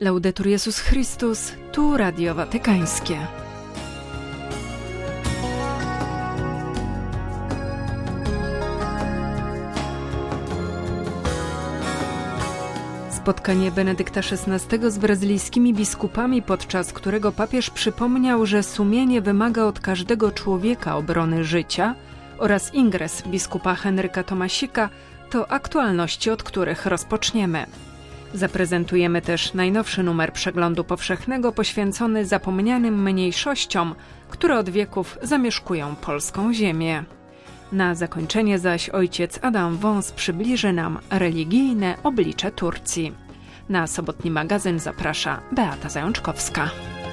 Laudetur Jezus Chrystus, tu Radio Watykańskie. Spotkanie Benedykta XVI z brazylijskimi biskupami, podczas którego papież przypomniał, że sumienie wymaga od każdego człowieka obrony życia, oraz ingres biskupa Henryka Tomasika, to aktualności, od których rozpoczniemy. Zaprezentujemy też najnowszy numer Przeglądu Powszechnego poświęcony zapomnianym mniejszościom, które od wieków zamieszkują polską ziemię. Na zakończenie zaś ojciec Adam Wąs przybliży nam religijne oblicze Turcji. Na sobotni magazyn zaprasza Beata Zajączkowska.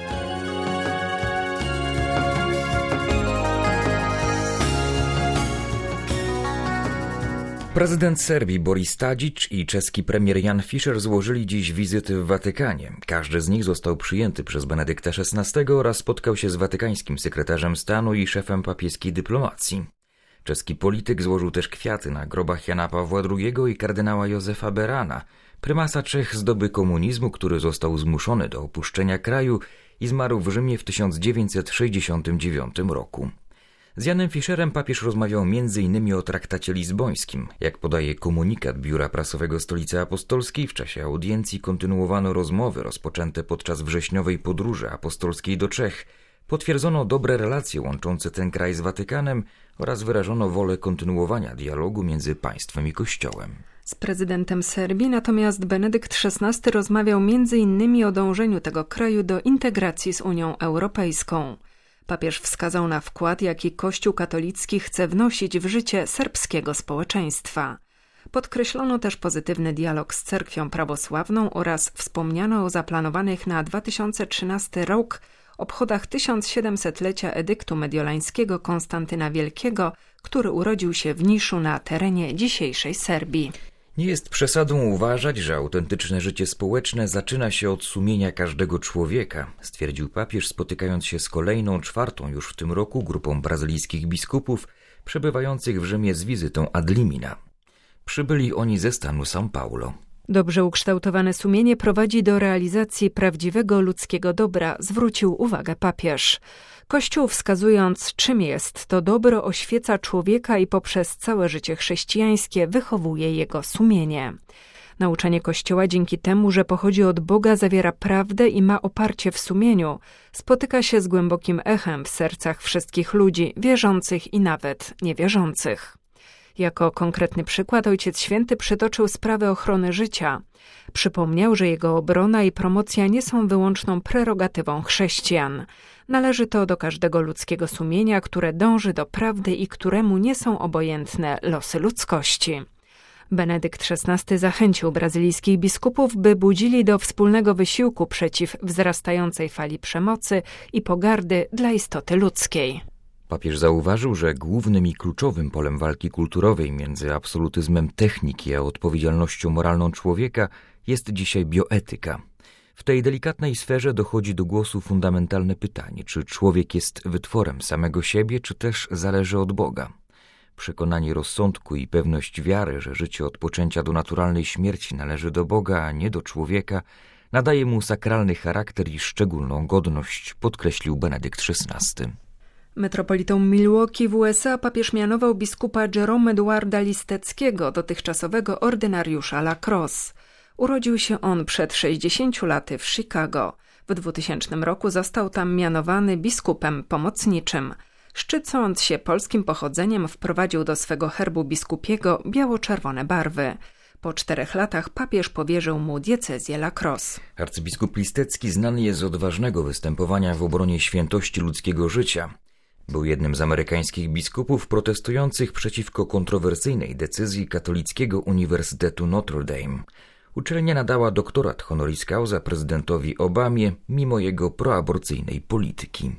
Prezydent Serbii Boris Tadić i czeski premier Jan Fischer złożyli dziś wizyty w Watykanie. Każdy z nich został przyjęty przez Benedykta XVI oraz spotkał się z watykańskim sekretarzem stanu i szefem papieskiej dyplomacji. Czeski polityk złożył też kwiaty na grobach Jana Pawła II i kardynała Józefa Berana, prymasa Czech z doby komunizmu, który został zmuszony do opuszczenia kraju i zmarł w Rzymie w 1969 roku. Z Janem Fischerem papież rozmawiał m.in. o traktacie lizbońskim. Jak podaje komunikat Biura Prasowego Stolicy Apostolskiej, w czasie audiencji kontynuowano rozmowy rozpoczęte podczas wrześniowej podróży apostolskiej do Czech. Potwierdzono dobre relacje łączące ten kraj z Watykanem oraz wyrażono wolę kontynuowania dialogu między państwem i Kościołem. Z prezydentem Serbii natomiast Benedykt XVI rozmawiał m.in. o dążeniu tego kraju do integracji z Unią Europejską. Papież wskazał na wkład, jaki Kościół katolicki chce wnosić w życie serbskiego społeczeństwa. Podkreślono też pozytywny dialog z cerkwią prawosławną oraz wspomniano o zaplanowanych na 2013 rok obchodach 1700-lecia edyktu mediolańskiego Konstantyna Wielkiego, który urodził się w Niszu na terenie dzisiejszej Serbii. Nie jest przesadą uważać, że autentyczne życie społeczne zaczyna się od sumienia każdego człowieka, stwierdził papież, spotykając się z kolejną, czwartą już w tym roku grupą brazylijskich biskupów przebywających w Rzymie z wizytą ad limina. Przybyli oni ze stanu São Paulo. Dobrze ukształtowane sumienie prowadzi do realizacji prawdziwego ludzkiego dobra, zwrócił uwagę papież. Kościół, wskazując, czym jest to dobro, oświeca człowieka i poprzez całe życie chrześcijańskie wychowuje jego sumienie. Nauczanie Kościoła dzięki temu, że pochodzi od Boga, zawiera prawdę i ma oparcie w sumieniu, spotyka się z głębokim echem w sercach wszystkich ludzi, wierzących i nawet niewierzących. Jako konkretny przykład Ojciec Święty przytoczył sprawę ochrony życia. Przypomniał, że jego obrona i promocja nie są wyłączną prerogatywą chrześcijan. Należy to do każdego ludzkiego sumienia, które dąży do prawdy i któremu nie są obojętne losy ludzkości. Benedykt XVI zachęcił brazylijskich biskupów, by budzili do wspólnego wysiłku przeciw wzrastającej fali przemocy i pogardy dla istoty ludzkiej. Papież zauważył, że głównym i kluczowym polem walki kulturowej między absolutyzmem techniki a odpowiedzialnością moralną człowieka jest dzisiaj bioetyka. W tej delikatnej sferze dochodzi do głosu fundamentalne pytanie, czy człowiek jest wytworem samego siebie, czy też zależy od Boga. Przekonanie rozsądku i pewność wiary, że życie od poczęcia do naturalnej śmierci należy do Boga, a nie do człowieka, nadaje mu sakralny charakter i szczególną godność, podkreślił Benedykt XVI. Metropolitą Milwaukee w USA papież mianował biskupa Jerome Eduarda Listeckiego, dotychczasowego ordynariusza La Crosse. Urodził się on przed 60 laty w Chicago. W 2000 roku został tam mianowany biskupem pomocniczym. Szczycąc się polskim pochodzeniem, wprowadził do swego herbu biskupiego biało-czerwone barwy. Po 4 latach papież powierzył mu diecezję La Crosse. Arcybiskup Listecki znany jest z odważnego występowania w obronie świętości ludzkiego życia. Był jednym z amerykańskich biskupów protestujących przeciwko kontrowersyjnej decyzji Katolickiego Uniwersytetu Notre Dame. Uczelnia nadała doktorat honoris causa prezydentowi Obamie mimo jego proaborcyjnej polityki.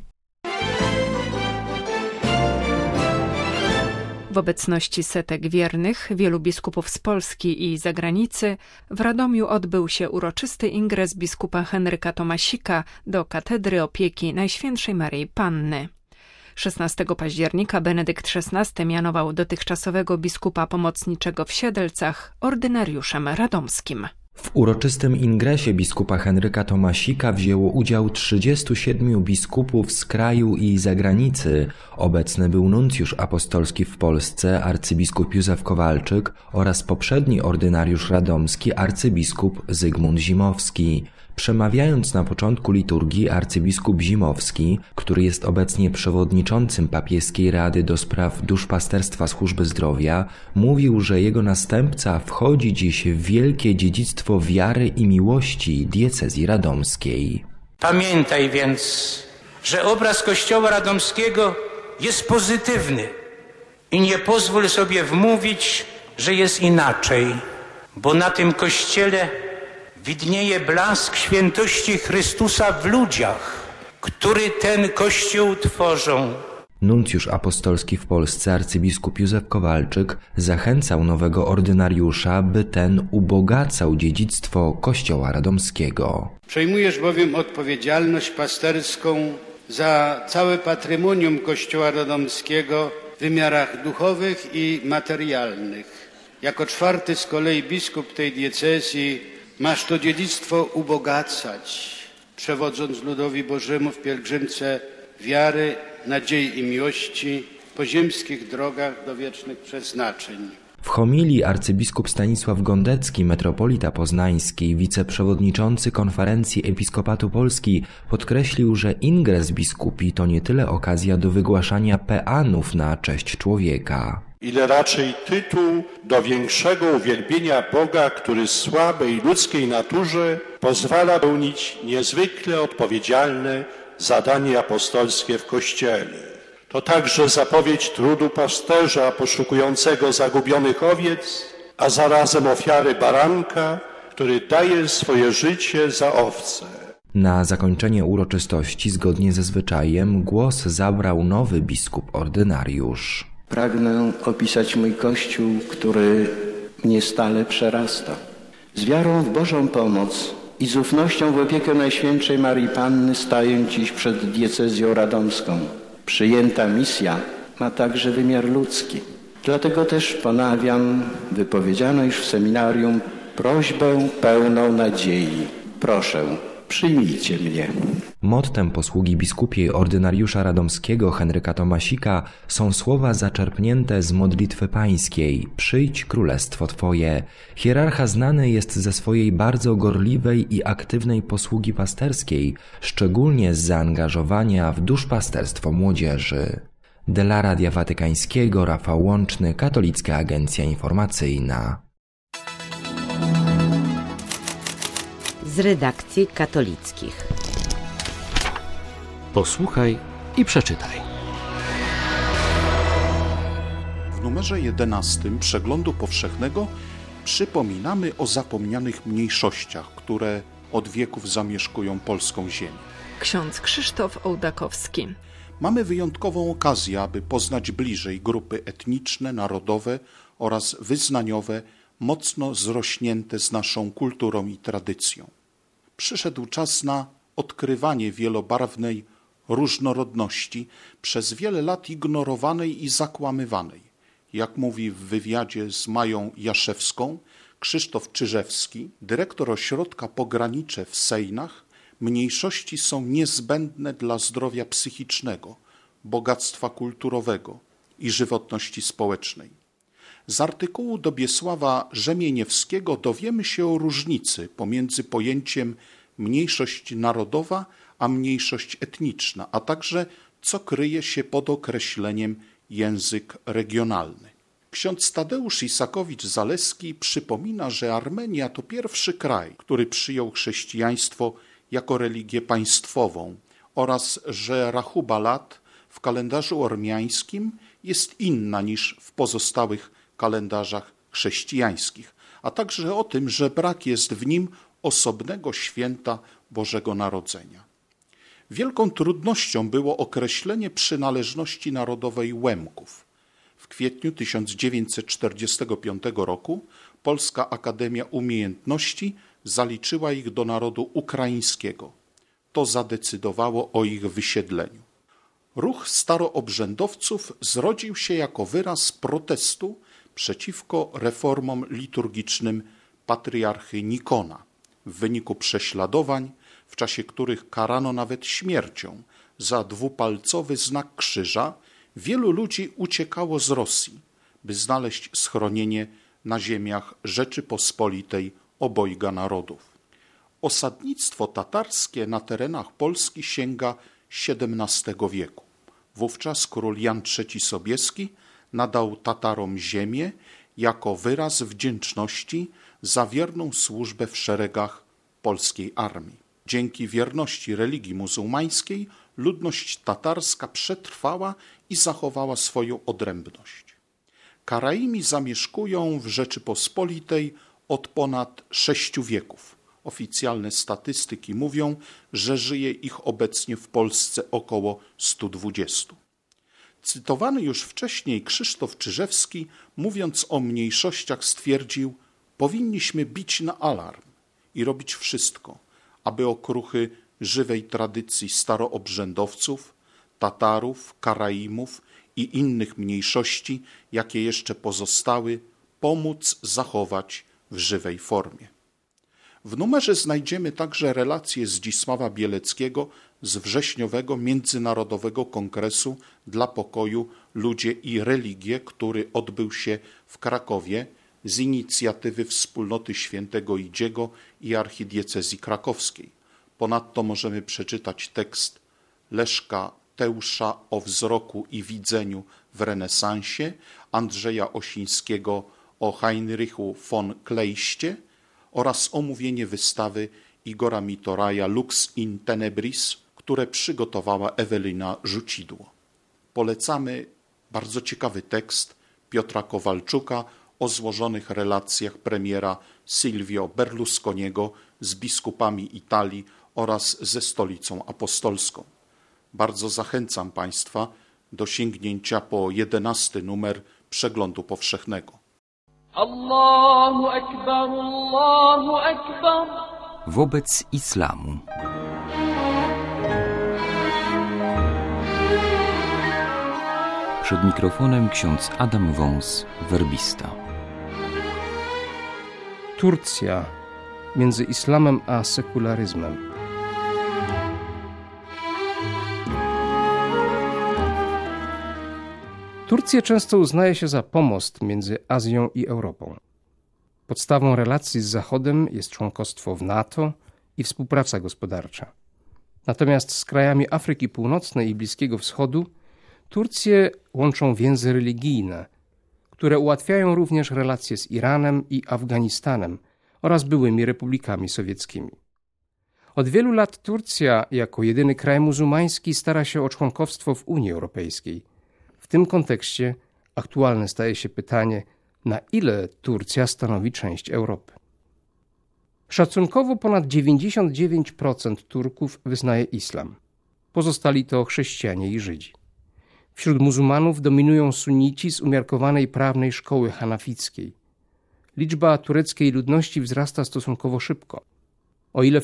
W obecności setek wiernych, wielu biskupów z Polski i zagranicy, w Radomiu odbył się uroczysty ingres biskupa Henryka Tomasika do katedry opieki Najświętszej Maryi Panny. 16 października Benedykt XVI mianował dotychczasowego biskupa pomocniczego w Siedlcach ordynariuszem radomskim. W uroczystym ingresie biskupa Henryka Tomasika wzięło udział 37 biskupów z kraju i zagranicy. Obecny był nuncjusz apostolski w Polsce, arcybiskup Józef Kowalczyk oraz poprzedni ordynariusz radomski, arcybiskup Zygmunt Zimowski. Przemawiając na początku liturgii, arcybiskup Zimowski, który jest obecnie przewodniczącym papieskiej Rady do spraw duszpasterstwa służby zdrowia, mówił, że jego następca wchodzi dziś w wielkie dziedzictwo wiary i miłości diecezji radomskiej. Pamiętaj więc, że obraz Kościoła radomskiego jest pozytywny i nie pozwól sobie wmówić, że jest inaczej, bo na tym Kościele widnieje blask świętości Chrystusa w ludziach, który ten Kościół tworzą. Nuncjusz apostolski w Polsce, arcybiskup Józef Kowalczyk, zachęcał nowego ordynariusza, by ten ubogacał dziedzictwo Kościoła radomskiego. Przejmujesz bowiem odpowiedzialność pasterską za całe patrymonium Kościoła radomskiego w wymiarach duchowych i materialnych. Jako 4. z kolei biskup tej diecezji masz to dziedzictwo ubogacać, przewodząc ludowi Bożemu w pielgrzymce wiary, nadziei i miłości po ziemskich drogach do wiecznych przeznaczeń. W homilii arcybiskup Stanisław Gondecki, metropolita poznański, wiceprzewodniczący Konferencji Episkopatu Polski, podkreślił, że ingres biskupi to nie tyle okazja do wygłaszania peanów na cześć człowieka, ile raczej tytuł do większego uwielbienia Boga, który słabej ludzkiej naturze pozwala pełnić niezwykle odpowiedzialne zadanie apostolskie w Kościele. To także zapowiedź trudu pasterza poszukującego zagubionych owiec, a zarazem ofiary baranka, który daje swoje życie za owce. Na zakończenie uroczystości, zgodnie ze zwyczajem, głos zabrał nowy biskup ordynariusz. Pragnę opisać mój Kościół, który mnie stale przerasta. Z wiarą w Bożą pomoc i z ufnością w opiekę Najświętszej Maryi Panny staję dziś przed diecezją radomską. Przyjęta misja ma także wymiar ludzki. Dlatego też ponawiam wypowiedzianą już w seminarium prośbę pełną nadziei. Proszę, przyjmijcie mnie. Mottem posługi biskupiej ordynariusza radomskiego Henryka Tomasika są słowa zaczerpnięte z modlitwy pańskiej: Przyjdź królestwo Twoje. Hierarcha znany jest ze swojej bardzo gorliwej i aktywnej posługi pasterskiej, szczególnie z zaangażowania w duszpasterstwo młodzieży. Dla Radia Watykańskiego Rafał Łączny, Katolicka Agencja Informacyjna. Z redakcji katolickich. Posłuchaj i przeczytaj. W numerze 11 Przeglądu Powszechnego przypominamy o zapomnianych mniejszościach, które od wieków zamieszkują polską ziemię. Ksiądz Krzysztof Ołdakowski. Mamy wyjątkową okazję, aby poznać bliżej grupy etniczne, narodowe oraz wyznaniowe, mocno zrośnięte z naszą kulturą i tradycją. Przyszedł czas na odkrywanie wielobarwnej różnorodności, przez wiele lat ignorowanej i zakłamywanej. Jak mówi w wywiadzie z Mają Jaszewską Krzysztof Czyżewski, dyrektor ośrodka Pogranicze w Sejnach, mniejszości są niezbędne dla zdrowia psychicznego, bogactwa kulturowego i żywotności społecznej. Z artykułu Dobiesława Rzemieniewskiego dowiemy się o różnicy pomiędzy pojęciem mniejszość narodowa a mniejszość etniczna, a także co kryje się pod określeniem język regionalny. Ksiądz Tadeusz Isakowicz-Zaleski przypomina, że Armenia to pierwszy kraj, który przyjął chrześcijaństwo jako religię państwową oraz że rachuba lat w kalendarzu ormiańskim jest inna niż w pozostałych kalendarzach chrześcijańskich, a także o tym, że brak jest w nim osobnego święta Bożego Narodzenia. Wielką trudnością było określenie przynależności narodowej Łemków. W kwietniu 1945 roku Polska Akademia Umiejętności zaliczyła ich do narodu ukraińskiego. To zadecydowało o ich wysiedleniu. Ruch staroobrzędowców zrodził się jako wyraz protestu przeciwko reformom liturgicznym patriarchy Nikona. W wyniku prześladowań, w czasie których karano nawet śmiercią za dwupalcowy znak krzyża, wielu ludzi uciekało z Rosji, by znaleźć schronienie na ziemiach Rzeczypospolitej obojga narodów. Osadnictwo tatarskie na terenach Polski sięga XVII wieku. Wówczas król Jan III Sobieski nadał Tatarom ziemię jako wyraz wdzięczności za wierną służbę w szeregach polskiej armii. Dzięki wierności religii muzułmańskiej ludność tatarska przetrwała i zachowała swoją odrębność. Karaimi zamieszkują w Rzeczypospolitej od ponad 6 wieków. Oficjalne statystyki mówią, że żyje ich obecnie w Polsce około 120. Cytowany już wcześniej Krzysztof Czyżewski, mówiąc o mniejszościach, stwierdził: powinniśmy bić na alarm i robić wszystko, aby okruchy żywej tradycji staroobrzędowców, Tatarów, Karaimów i innych mniejszości, jakie jeszcze pozostały, pomóc zachować w żywej formie. W numerze znajdziemy także relacje Zdzisława Bieleckiego z wrześniowego Międzynarodowego Kongresu dla Pokoju, Ludzie i Religie, który odbył się w Krakowie z inicjatywy Wspólnoty Świętego Idziego i Archidiecezji Krakowskiej. Ponadto możemy przeczytać tekst Leszka Teusza o wzroku i widzeniu w renesansie, Andrzeja Osińskiego o Heinrichu von Kleistie oraz omówienie wystawy Igora Mitoraja Lux in Tenebris, które przygotowała Ewelina Rzucidło. Polecamy bardzo ciekawy tekst Piotra Kowalczuka o złożonych relacjach premiera Silvio Berlusconiego z biskupami Italii oraz ze Stolicą Apostolską. Bardzo zachęcam Państwa do sięgnięcia po 11 numer Przeglądu Powszechnego. Allahu Akbar, Allahu Akbar. Wobec islamu. Przed mikrofonem ksiądz Adam Wąs, werbista. Turcja między islamem a sekularyzmem. Turcję często uznaje się za pomost między Azją i Europą. Podstawą relacji z Zachodem jest członkostwo w NATO i współpraca gospodarcza. Natomiast z krajami Afryki Północnej i Bliskiego Wschodu Turcję łączą więzy religijne, które ułatwiają również relacje z Iranem i Afganistanem oraz byłymi republikami sowieckimi. Od wielu lat Turcja, jako jedyny kraj muzułmański, stara się o członkostwo w Unii Europejskiej. W tym kontekście aktualne staje się pytanie, na ile Turcja stanowi część Europy. Szacunkowo ponad 99% Turków wyznaje islam. Pozostali to chrześcijanie i Żydzi. Wśród muzułmanów dominują sunnici z umiarkowanej prawnej szkoły hanafickiej. Liczba tureckiej ludności wzrasta stosunkowo szybko. O ile w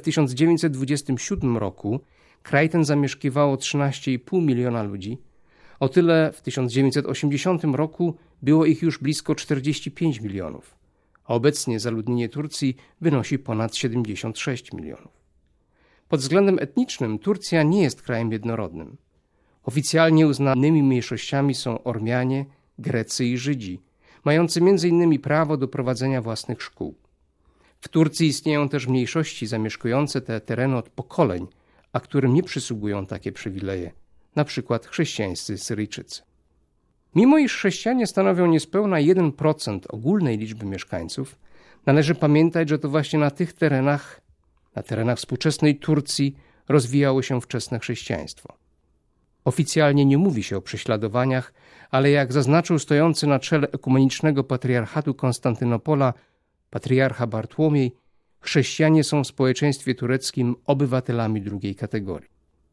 1927 roku kraj ten zamieszkiwało 13,5 miliona ludzi, o tyle w 1980 roku było ich już blisko 45 milionów, a obecnie zaludnienie Turcji wynosi ponad 76 milionów. Pod względem etnicznym Turcja nie jest krajem jednorodnym. Oficjalnie uznanymi mniejszościami są Ormianie, Grecy i Żydzi, mający m.in. prawo do prowadzenia własnych szkół. W Turcji istnieją też mniejszości zamieszkujące te tereny od pokoleń, a którym nie przysługują takie przywileje, na przykład chrześcijańscy Syryjczycy. Mimo iż chrześcijanie stanowią niespełna 1% ogólnej liczby mieszkańców, należy pamiętać, że to właśnie na tych terenach, na terenach współczesnej Turcji, rozwijało się wczesne chrześcijaństwo. Oficjalnie nie mówi się o prześladowaniach, ale jak zaznaczył stojący na czele ekumenicznego patriarchatu Konstantynopola patriarcha Bartłomiej, chrześcijanie są w społeczeństwie tureckim obywatelami drugiej kategorii.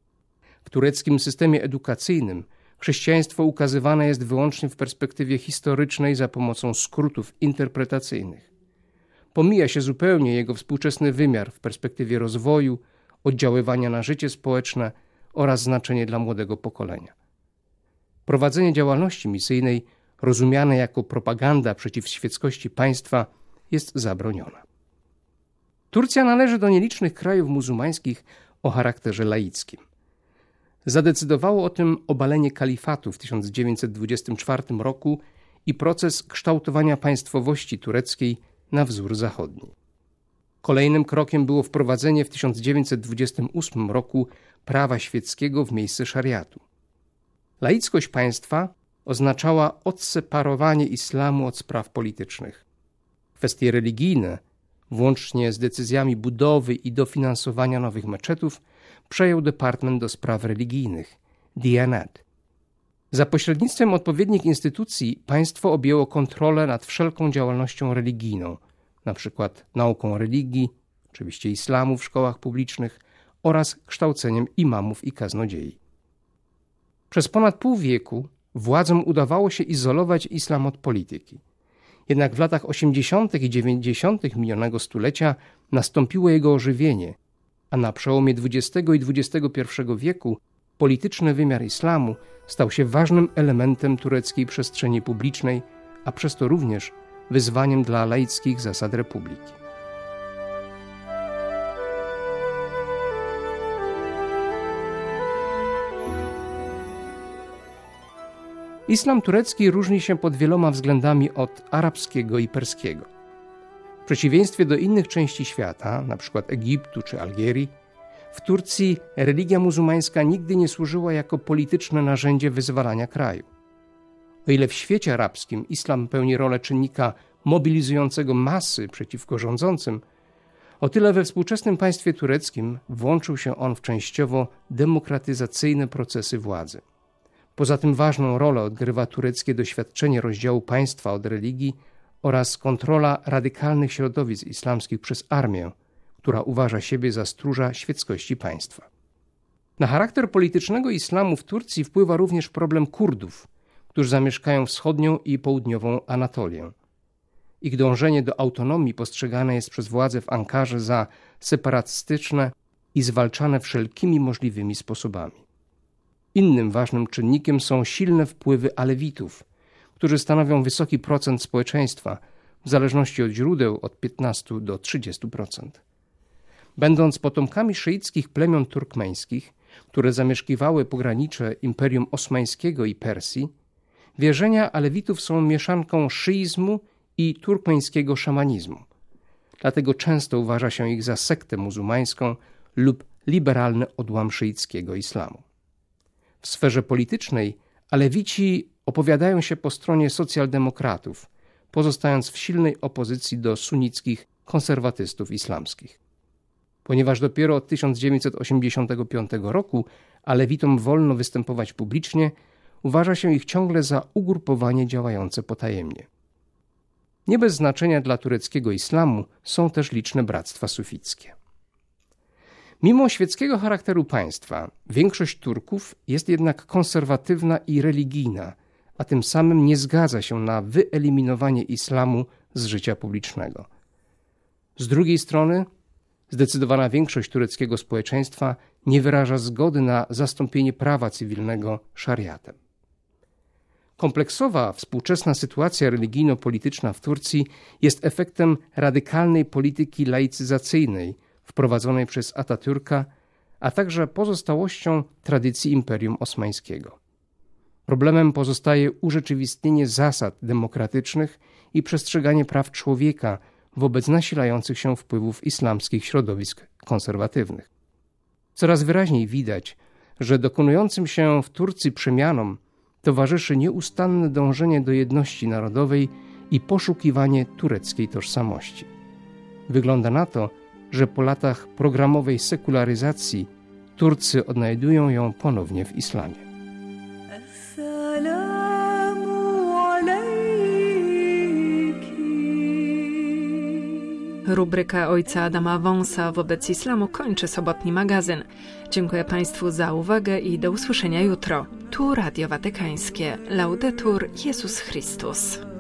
W tureckim systemie edukacyjnym chrześcijaństwo ukazywane jest wyłącznie w perspektywie historycznej za pomocą skrótów interpretacyjnych. Pomija się zupełnie jego współczesny wymiar w perspektywie rozwoju, oddziaływania na życie społeczne oraz znaczenie dla młodego pokolenia. Prowadzenie działalności misyjnej, rozumiane jako propaganda przeciw świeckości państwa, jest zabronione. Turcja należy do nielicznych krajów muzułmańskich o charakterze laickim. Zadecydowało o tym obalenie kalifatu w 1924 roku i proces kształtowania państwowości tureckiej na wzór zachodni. Kolejnym krokiem było wprowadzenie w 1928 roku prawa świeckiego w miejsce szariatu. Laickość państwa oznaczała odseparowanie islamu od spraw politycznych. Kwestie religijne, włącznie z decyzjami budowy i dofinansowania nowych meczetów, przejął Departament do Spraw Religijnych, Diyanat. Za pośrednictwem odpowiednich instytucji państwo objęło kontrolę nad wszelką działalnością religijną, np. nauką religii, oczywiście islamu w szkołach publicznych oraz kształceniem imamów i kaznodziei. Przez ponad pół wieku władzom udawało się izolować islam od polityki. Jednak w latach 80. i 90. minionego stulecia nastąpiło jego ożywienie, a na przełomie XX i XXI wieku polityczny wymiar islamu stał się ważnym elementem tureckiej przestrzeni publicznej, a przez to również wyzwaniem dla laickich zasad republiki. Islam turecki różni się pod wieloma względami od arabskiego i perskiego. W przeciwieństwie do innych części świata, np. Egiptu czy Algierii, w Turcji religia muzułmańska nigdy nie służyła jako polityczne narzędzie wyzwalania kraju. O ile w świecie arabskim islam pełni rolę czynnika mobilizującego masy przeciwko rządzącym, o tyle we współczesnym państwie tureckim włączył się on w częściowo demokratyzacyjne procesy władzy. Poza tym ważną rolę odgrywa tureckie doświadczenie rozdziału państwa od religii oraz kontrola radykalnych środowisk islamskich przez armię, która uważa siebie za stróża świeckości państwa. Na charakter politycznego islamu w Turcji wpływa również problem Kurdów, którzy zamieszkają wschodnią i południową Anatolię. Ich dążenie do autonomii postrzegane jest przez władze w Ankarze za separatystyczne i zwalczane wszelkimi możliwymi sposobami. Innym ważnym czynnikiem są silne wpływy Alewitów, którzy stanowią wysoki procent społeczeństwa, w zależności od źródeł od 15 do 30%. Będąc potomkami szyickich plemion turkmeńskich, które zamieszkiwały pogranicze Imperium Osmańskiego i Persji, wierzenia Alewitów są mieszanką szyizmu i turkmeńskiego szamanizmu. Dlatego często uważa się ich za sektę muzułmańską lub liberalny odłam szyickiego islamu. W sferze politycznej Alewici opowiadają się po stronie socjaldemokratów, pozostając w silnej opozycji do sunnickich konserwatystów islamskich. Ponieważ dopiero od 1985 roku Alewitom wolno występować publicznie, uważa się ich ciągle za ugrupowanie działające potajemnie. Nie bez znaczenia dla tureckiego islamu są też liczne bractwa sufickie. Mimo świeckiego charakteru państwa, większość Turków jest jednak konserwatywna i religijna, a tym samym nie zgadza się na wyeliminowanie islamu z życia publicznego. Z drugiej strony, zdecydowana większość tureckiego społeczeństwa nie wyraża zgody na zastąpienie prawa cywilnego szariatem. Kompleksowa, współczesna sytuacja religijno-polityczna w Turcji jest efektem radykalnej polityki laicyzacyjnej wprowadzonej przez Atatürka, a także pozostałością tradycji Imperium Osmańskiego. Problemem pozostaje urzeczywistnienie zasad demokratycznych i przestrzeganie praw człowieka wobec nasilających się wpływów islamskich środowisk konserwatywnych. Coraz wyraźniej widać, że dokonującym się w Turcji przemianom towarzyszy nieustanne dążenie do jedności narodowej i poszukiwanie tureckiej tożsamości. Wygląda na to, że po latach programowej sekularyzacji Turcy odnajdują ją ponownie w islamie. Rubryka ojca Adama Wąsa wobec islamu kończy sobotni magazyn. Dziękuję Państwu za uwagę i do usłyszenia jutro. Tu Radio Watykańskie. Laudetur Jezus Chrystus.